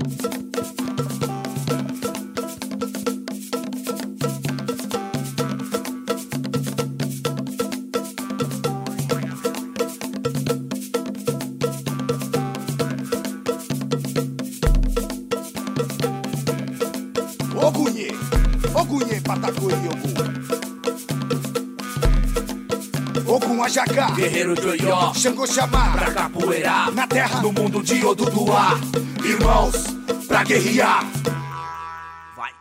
Ogunye, Patacoí, Ogum Ajacá, Guerreiro de Oió, Xangô Xamá, pra capoeirar, na terra, no mundo de Oduduá, irmãos, pra guerrear. Vai.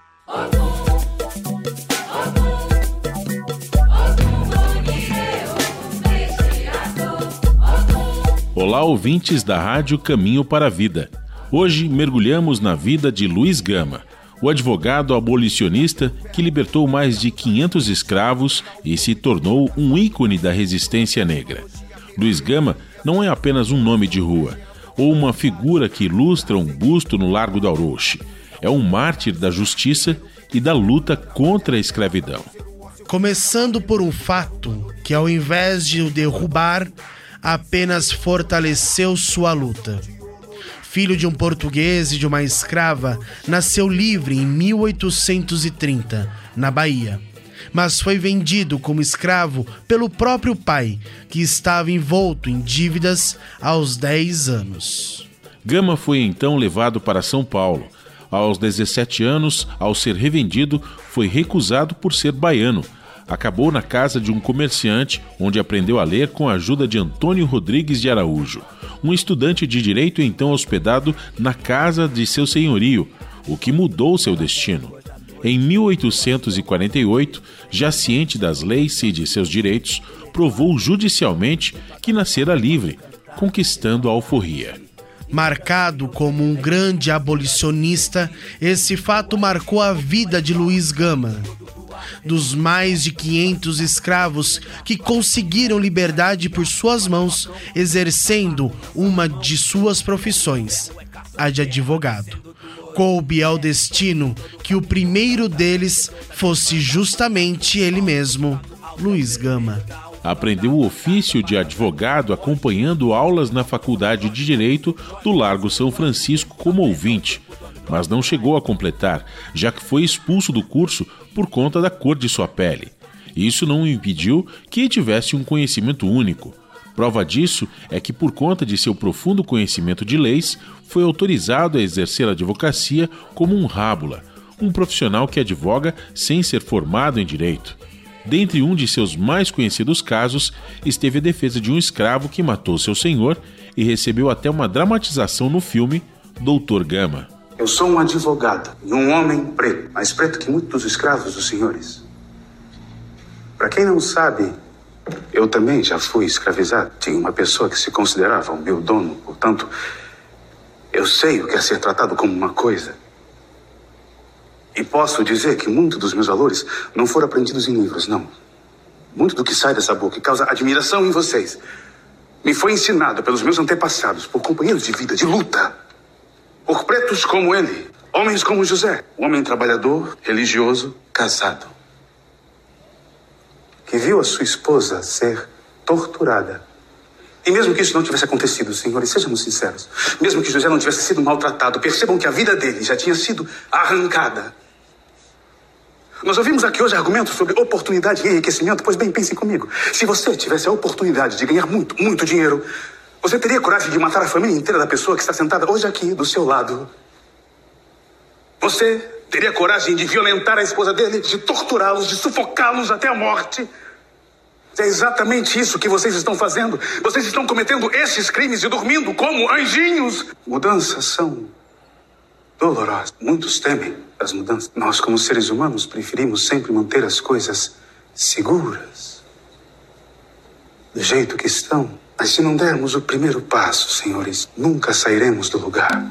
Olá, ouvintes da Rádio Caminho para a Vida. Hoje mergulhamos na vida de Luiz Gama, o advogado abolicionista que libertou mais de 500 escravos e se tornou um ícone da resistência negra. Luiz Gama não é apenas um nome de rua ou uma figura que ilustra um busto no Largo do Auroche. É um mártir da justiça e da luta contra a escravidão. Começando por um fato que, ao invés de o derrubar, apenas fortaleceu sua luta. Filho de um português e de uma escrava, nasceu livre em 1830, na Bahia. Mas foi vendido como escravo pelo próprio pai, que estava envolto em dívidas aos 10 anos. Gama foi então levado para São Paulo. Aos 17 anos, ao ser revendido, foi recusado por ser baiano. Acabou na casa de um comerciante, onde aprendeu a ler com a ajuda de Antônio Rodrigues de Araújo, um estudante de direito então hospedado na casa de seu senhorio, o que mudou seu destino. Em 1848, já ciente das leis e de seus direitos, provou judicialmente que nascera livre, conquistando a alforria. Marcado como um grande abolicionista, esse fato marcou a vida de Luiz Gama. Dos mais de 500 escravos que conseguiram liberdade por suas mãos, exercendo uma de suas profissões, a de advogado. Coube ao destino que o primeiro deles fosse justamente ele mesmo, Luiz Gama. Aprendeu o ofício de advogado acompanhando aulas na Faculdade de Direito do Largo São Francisco como ouvinte, mas não chegou a completar, já que foi expulso do curso por conta da cor de sua pele. Isso não o impediu que tivesse um conhecimento único. Prova disso é que, por conta de seu profundo conhecimento de leis, foi autorizado a exercer a advocacia como um rábula, um profissional que advoga sem ser formado em direito. Dentre um de seus mais conhecidos casos, esteve a defesa de um escravo que matou seu senhor e recebeu até uma dramatização no filme Doutor Gama. Eu sou um advogado e um homem preto, mais preto que muitos dos escravos dos senhores. Para quem não sabe, eu também já fui escravizado. Tinha uma pessoa que se considerava o meu dono, portanto, eu sei o que é ser tratado como uma coisa. E posso dizer que muito dos meus valores não foram aprendidos em livros, não. Muito do que sai dessa boca e causa admiração em vocês me foi ensinado pelos meus antepassados, por companheiros de vida, de luta. Por pretos como ele, homens como José, um homem trabalhador, religioso, casado, que viu a sua esposa ser torturada. E mesmo que isso não tivesse acontecido, senhores, sejamos sinceros, mesmo que José não tivesse sido maltratado, percebam que a vida dele já tinha sido arrancada. Nós ouvimos aqui hoje argumentos sobre oportunidade e enriquecimento, pois bem, pensem comigo. Se você tivesse a oportunidade de ganhar muito, muito dinheiro, você teria coragem de matar a família inteira da pessoa que está sentada hoje aqui do seu lado? Você teria coragem de violentar a esposa dele, de torturá-los, de sufocá-los até a morte? É exatamente isso que vocês estão fazendo. Vocês estão cometendo esses crimes e dormindo como anjinhos. Mudanças são dolorosas. Muitos temem as mudanças. Nós, como seres humanos, preferimos sempre manter as coisas seguras, do jeito que estão. Mas se não dermos o primeiro passo, senhores, nunca sairemos do lugar.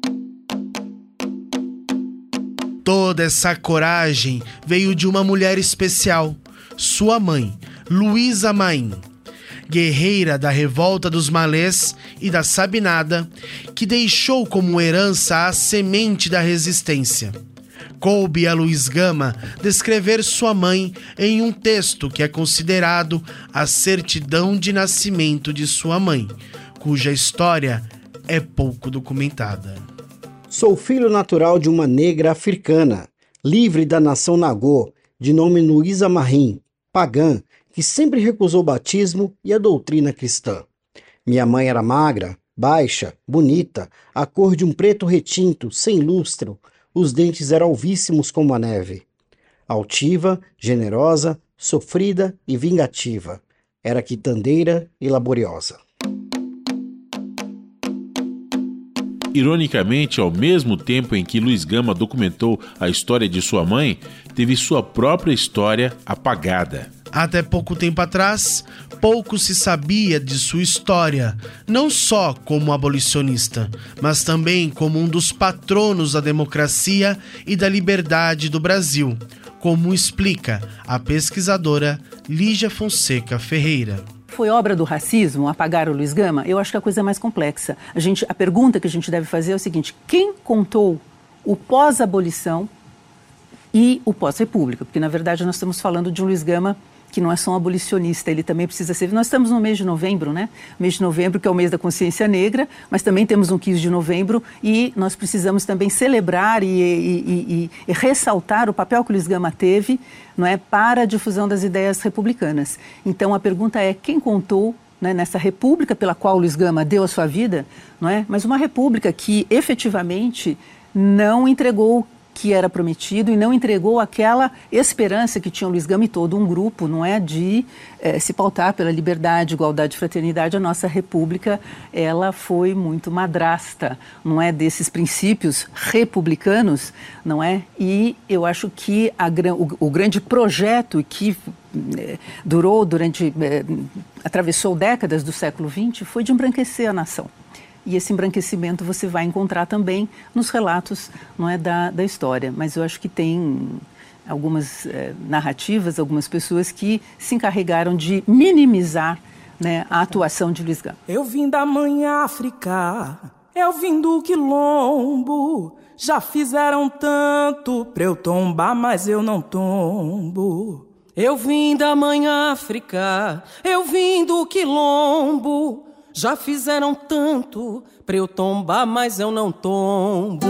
Toda essa coragem veio de uma mulher especial, sua mãe, Luísa Maim, guerreira da revolta dos Malês e da Sabinada, que deixou como herança a semente da resistência. Coube a Luiz Gama descrever sua mãe em um texto que é considerado a certidão de nascimento de sua mãe, cuja história é pouco documentada. Sou filho natural de uma negra africana, livre da nação Nagô, de nome Luísa Marim, pagã, que sempre recusou o batismo e a doutrina cristã. Minha mãe era magra, baixa, bonita, a cor de um preto retinto, sem lustro, os dentes eram alvíssimos como a neve. Altiva, generosa, sofrida e vingativa. Era quitandeira e laboriosa. Ironicamente, ao mesmo tempo em que Luiz Gama documentou a história de sua mãe, teve sua própria história apagada. Até pouco tempo atrás, pouco se sabia de sua história, não só como abolicionista, mas também como um dos patronos da democracia e da liberdade do Brasil, como explica a pesquisadora Lígia Fonseca Ferreira. Foi obra do racismo apagar o Luiz Gama? Eu acho que a coisa é mais complexa. A pergunta que a gente deve fazer é o seguinte: quem contou o pós-abolição e o pós-república? Porque, na verdade, nós estamos falando de um Luiz Gama que não é só um abolicionista, ele também precisa ser... Nós estamos no mês de novembro, né? Mês de novembro, que é o mês da consciência negra, mas também temos um 15 de novembro e nós precisamos também celebrar e ressaltar o papel que o Luiz Gama teve, não é, para a difusão das ideias republicanas. Então, a pergunta é: quem contou, né, nessa república pela qual o Luiz Gama deu a sua vida, não é? Mas uma república que efetivamente não entregou que era prometido e não entregou aquela esperança que tinha o Luiz Gama e todo um grupo, não é, de se pautar pela liberdade, igualdade e fraternidade. A nossa república, ela foi muito madrasta, não é, desses princípios republicanos, não é? E eu acho que o grande projeto que atravessou décadas do século XX foi de embranquecer a nação. E esse embranquecimento você vai encontrar também nos relatos, não é, da história. Mas eu acho que tem algumas narrativas, algumas pessoas que se encarregaram de minimizar, né, a atuação de Luiz Gama. Eu vim da mãe África, eu vim do quilombo, já fizeram tanto pra eu tombar, mas eu não tombo. Eu vim da mãe África, eu vim do quilombo, já fizeram tanto pra eu tombar, mas eu não tombo.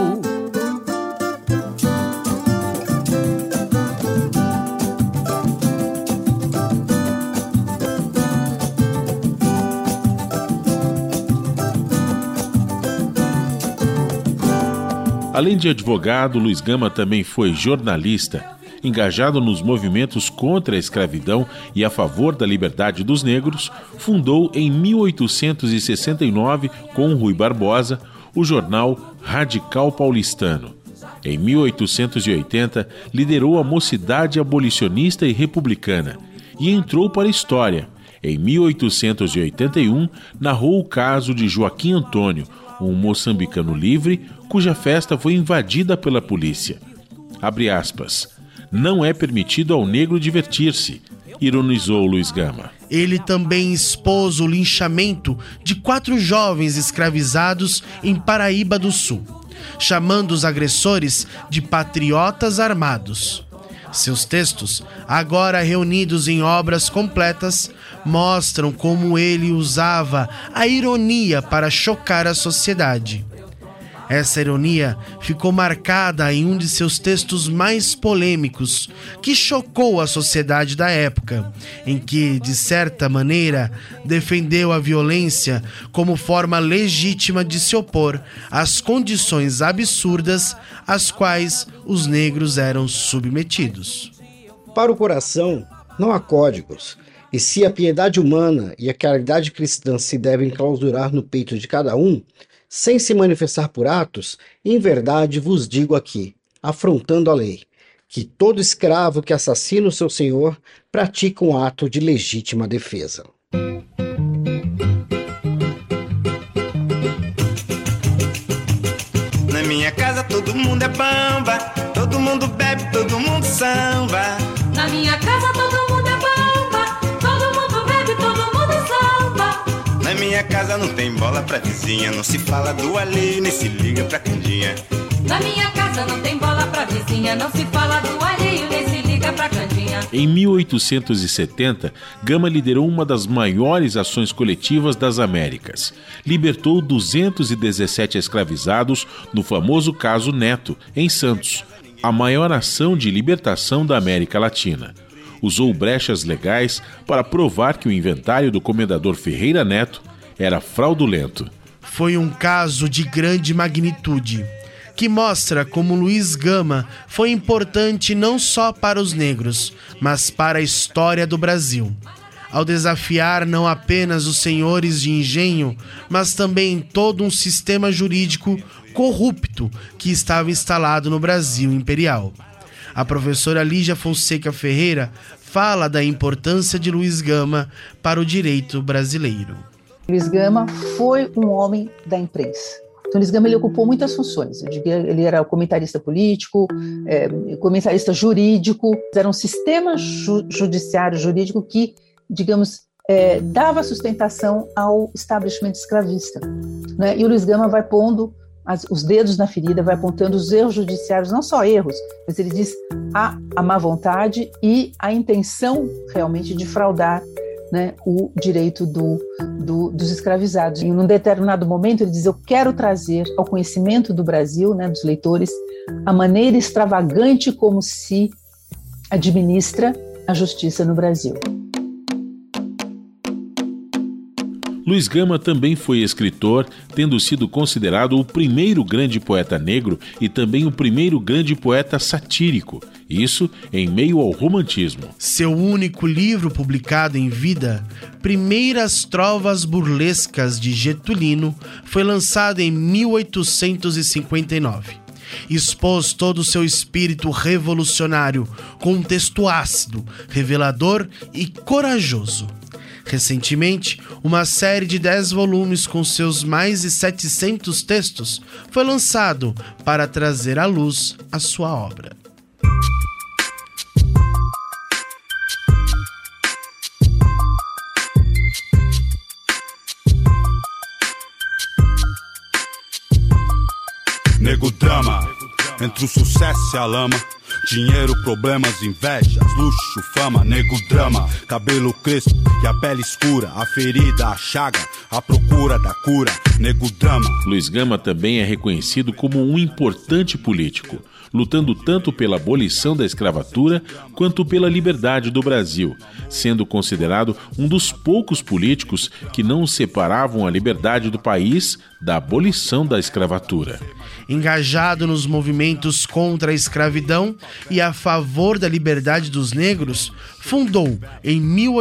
Além de advogado, Luiz Gama também foi jornalista, engajado nos movimentos contra a escravidão e a favor da liberdade dos negros. Fundou em 1869, com Rui Barbosa, o jornal Radical Paulistano. Em 1880, liderou a Mocidade Abolicionista e Republicana e entrou para a história. Em 1881, narrou o caso de Joaquim Antônio, um moçambicano livre, cuja festa foi invadida pela polícia. Abre aspas. Não é permitido ao negro divertir-se, ironizou Luiz Gama. Ele também expôs o linchamento de 4 jovens escravizados em Paraíba do Sul, chamando os agressores de patriotas armados. Seus textos, agora reunidos em obras completas, mostram como ele usava a ironia para chocar a sociedade. Essa ironia ficou marcada em um de seus textos mais polêmicos, que chocou a sociedade da época, em que, de certa maneira, defendeu a violência como forma legítima de se opor às condições absurdas às quais os negros eram submetidos. Para o coração, não há códigos, e se a piedade humana e a caridade cristã se devem clausurar no peito de cada um, sem se manifestar por atos, em verdade vos digo aqui, afrontando a lei, que todo escravo que assassina o seu senhor pratica um ato de legítima defesa. Na minha casa todo mundo é bamba, todo mundo bebe, todo mundo samba. Na minha casa todo mundo é bamba, todo mundo bebe, todo mundo samba. Na minha casa não tem bola pra vizinha, não se fala do alheio, nem se liga pra candinha. Na minha casa não tem bola pra vizinha, não se fala do alheio, nem se liga pra candinha. Em 1870, Gama liderou uma das maiores ações coletivas das Américas. Libertou 217 escravizados no famoso caso Neto, em Santos, a maior ação de libertação da América Latina. Usou brechas legais para provar que o inventário do comendador Ferreira Neto era fraudulento. Foi um caso de grande magnitude, que mostra como Luiz Gama foi importante não só para os negros, mas para a história do Brasil, ao desafiar não apenas os senhores de engenho, mas também todo um sistema jurídico corrupto que estava instalado no Brasil imperial. A professora Lígia Fonseca Ferreira fala da importância de Luiz Gama para o direito brasileiro. Luiz Gama foi um homem da imprensa. Então, Luiz Gama ele ocupou muitas funções. Eu diria, ele era comentarista político, comentarista jurídico. Era um sistema judiciário jurídico que, digamos, dava sustentação ao establishment escravista, né? E o Luiz Gama vai pondo os dedos na ferida, vai apontando os erros judiciários, não só erros, mas ele diz a má vontade e a intenção realmente de fraudar, né, o direito dos escravizados. E num determinado momento ele diz: eu quero trazer ao conhecimento do Brasil, né, dos leitores, a maneira extravagante como se administra a justiça no Brasil. Luiz Gama também foi escritor, tendo sido considerado o primeiro grande poeta negro e também o primeiro grande poeta satírico, isso em meio ao romantismo. Seu único livro publicado em vida, Primeiras Trovas Burlescas de Getulino, foi lançado em 1859. Expôs todo o seu espírito revolucionário, com um texto ácido, revelador e corajoso. Recentemente, uma série de 10 volumes com seus mais de 700 textos foi lançado para trazer à luz a sua obra. Nego drama, entre o sucesso e a lama. Dinheiro, problemas, invejas, luxo, fama, nego drama. Cabelo crespo e a pele escura, a ferida, a chaga, a procura da cura, nego drama. Luiz Gama também é reconhecido como um importante político, lutando tanto pela abolição da escravatura quanto pela liberdade do Brasil, sendo considerado um dos poucos políticos que não separavam a liberdade do país da abolição da escravatura. Engajado nos movimentos contra a escravidão e a favor da liberdade dos negros, fundou, em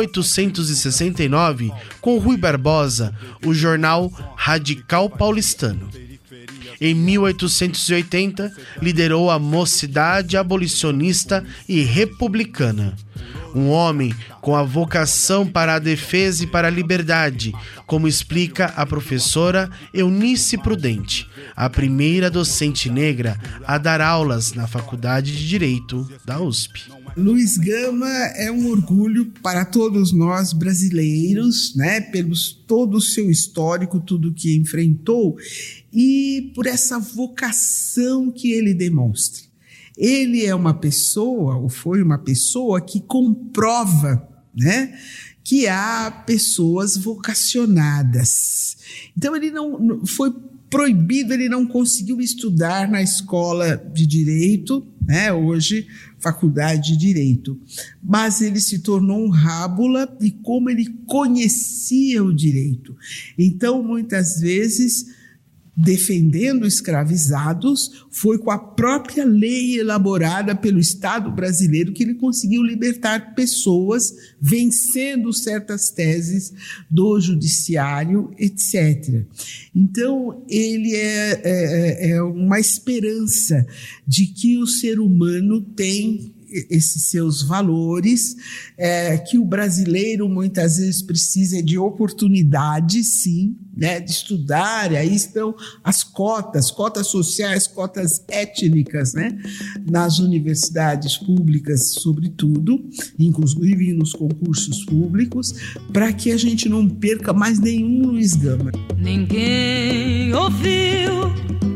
1869, com Rui Barbosa, o jornal Radical Paulistano. Em 1880, liderou a Mocidade Abolicionista e Republicana. Um homem com a vocação para a defesa e para a liberdade, como explica a professora Eunice Prudente, a primeira docente negra a dar aulas na Faculdade de Direito da USP. Luiz Gama é um orgulho para todos nós brasileiros, né, todo o seu histórico, tudo que enfrentou e por essa vocação que ele demonstra. Ele é uma pessoa, ou foi uma pessoa que comprova, né, que há pessoas vocacionadas. Então ele não foi proibido, ele não conseguiu estudar na escola de direito, né, hoje faculdade de direito, mas ele se tornou um rábula e como ele conhecia o direito. Então, muitas vezes, defendendo escravizados, foi com a própria lei elaborada pelo Estado brasileiro que ele conseguiu libertar pessoas, vencendo certas teses do judiciário, etc. Então, ele é uma esperança de que o ser humano tem esses seus valores, que o brasileiro muitas vezes precisa de oportunidade, sim, né, de estudar. E aí estão as cotas sociais, cotas étnicas, né, nas universidades públicas, sobretudo, inclusive nos concursos públicos, para que a gente não perca mais nenhum Luiz Gama. Ninguém ouviu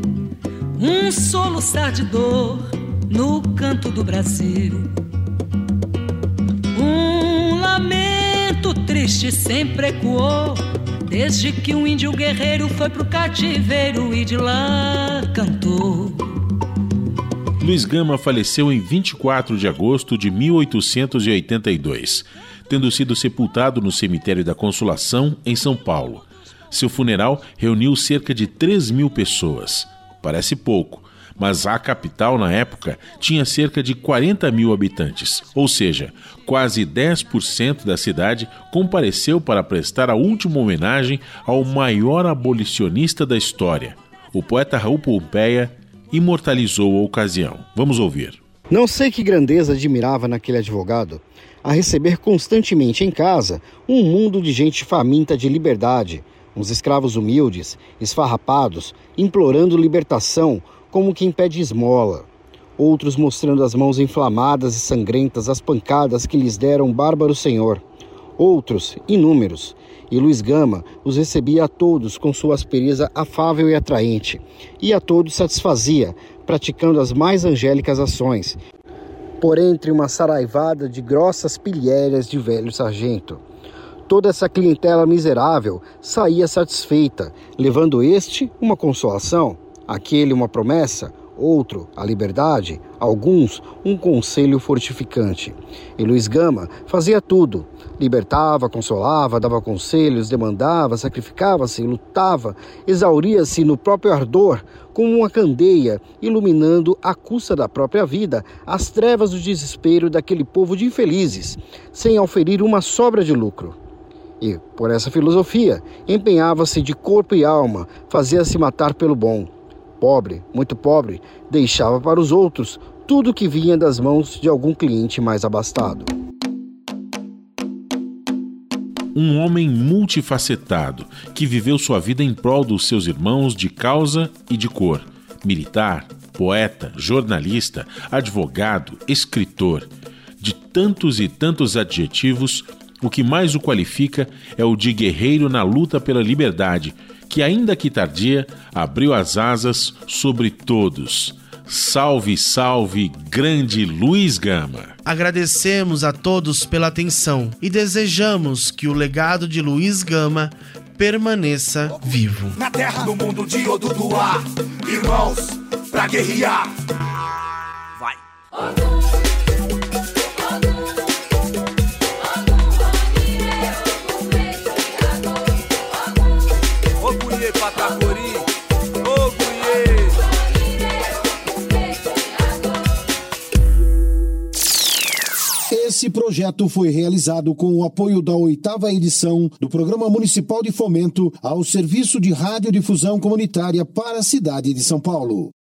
um soluçar de dor no canto do Brasil. triste sempre ecoou, desde que um índio guerreiro foi pro cativeiro e de lá cantou. Luiz Gama faleceu em 24 de agosto de 1882, tendo sido sepultado no cemitério da Consolação, em São Paulo. Seu funeral reuniu cerca de 3.000 pessoas. Parece pouco, mas a capital, na época, tinha cerca de 40.000 habitantes, ou seja, quase 10% da cidade compareceu para prestar a última homenagem ao maior abolicionista da história. O poeta Raul Pompeia imortalizou a ocasião. Vamos ouvir. Não sei que grandeza admirava naquele advogado, a receber constantemente em casa um mundo de gente faminta de liberdade, uns escravos humildes, esfarrapados, implorando libertação como quem pede esmola. Outros mostrando as mãos inflamadas e sangrentas as pancadas que lhes deram um bárbaro senhor. Outros, inúmeros. E Luiz Gama os recebia a todos com sua aspereza afável e atraente, e a todos satisfazia, praticando as mais angélicas ações, por entre uma saraivada de grossas pilhérias de velho sargento. Toda essa clientela miserável saía satisfeita, levando este uma consolação, aquele uma promessa, outro a liberdade, alguns um conselho fortificante. E Luiz Gama fazia tudo. Libertava, consolava, dava conselhos, demandava, sacrificava-se, lutava, exauria-se no próprio ardor, como uma candeia, iluminando à custa da própria vida as trevas do desespero daquele povo de infelizes, sem auferir uma sobra de lucro. E, por essa filosofia, empenhava-se de corpo e alma, fazia-se matar pelo bom. Pobre, muito pobre, deixava para os outros tudo que vinha das mãos de algum cliente mais abastado. Um homem multifacetado, que viveu sua vida em prol dos seus irmãos de causa e de cor. Militar, poeta, jornalista, advogado, escritor. De tantos e tantos adjetivos, o que mais o qualifica é o de guerreiro na luta pela liberdade, que, ainda que tardia, abriu as asas sobre todos. Salve, salve, grande Luiz Gama! Agradecemos a todos pela atenção e desejamos que o legado de Luiz Gama permaneça vivo. Na terra, no mundo de Oduduá, irmãos, pra guerrear. Vai! Ogunhê, Patacori, Ogunhê. Esse projeto foi realizado com o apoio da 8ª edição do Programa Municipal de Fomento ao Serviço de Radiodifusão Comunitária para a cidade de São Paulo.